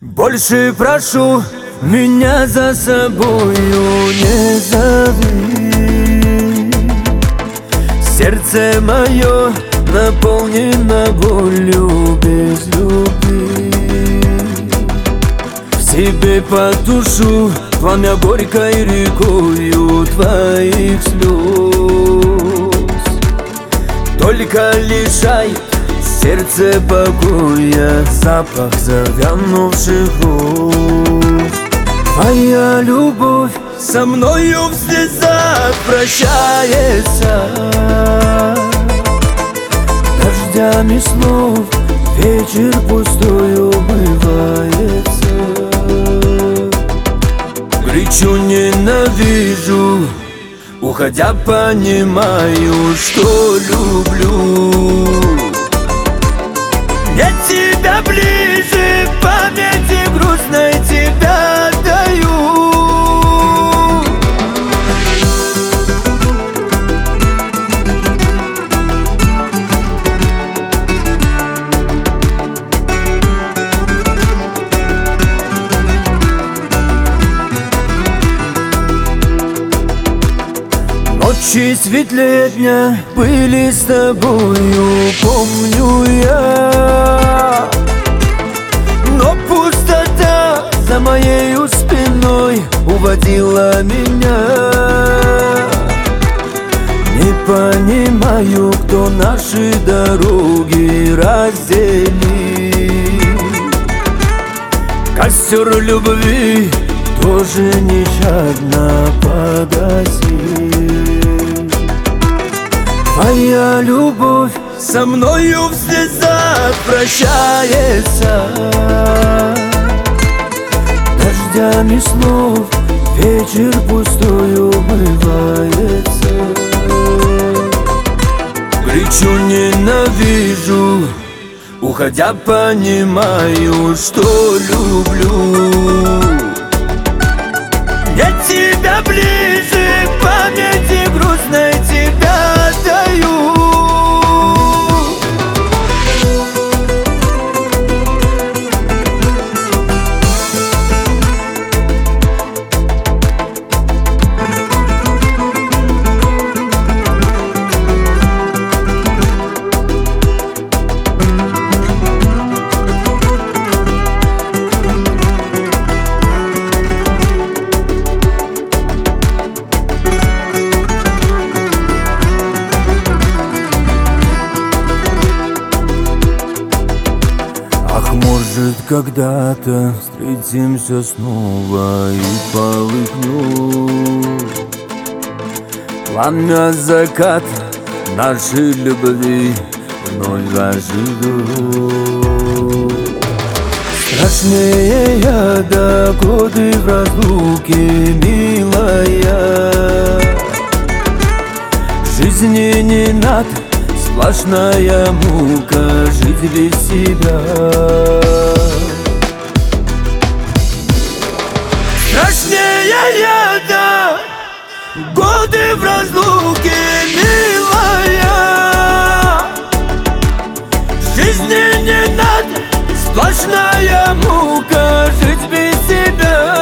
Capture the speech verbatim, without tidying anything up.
Больше прошу, меня за собою не зови. Сердце мое наполнено болью без любви. В себе потушу пламя горькой рекою твоих слез. Только лишает сердце покоя запах завянувших роз. Твоя любовь со мною в слезах прощается. Дождями слов вечер пустую умывается. Горячо ненавижу, уходя понимаю, что люблю. Я тебя ближе, памяти грустной тебя отдаю. Ночи светлее дня были с тобою, помню я. Но пустота за моей спиной уводила меня. Не понимаю, кто наши дороги разделил. Костер любви тоже нещадно погасил. Твоя любовь со мною в слезах прощается. Дождями слов вечер пустую умывается. Горячо ненавижу, уходя понимаю, что люблю. Я тебя ближе, памяти грустной тебя отдаю. Может, когда-то встретимся снова и полыхнет пламя закат нашей любви вновь оживет. Страшнее яда годы в разлуке, милая. Жизни не надо, сплошная мука жить без себя. Страшнее яда годы в разлуке, милая. Жизни не надо, сплошная мука жить без себя.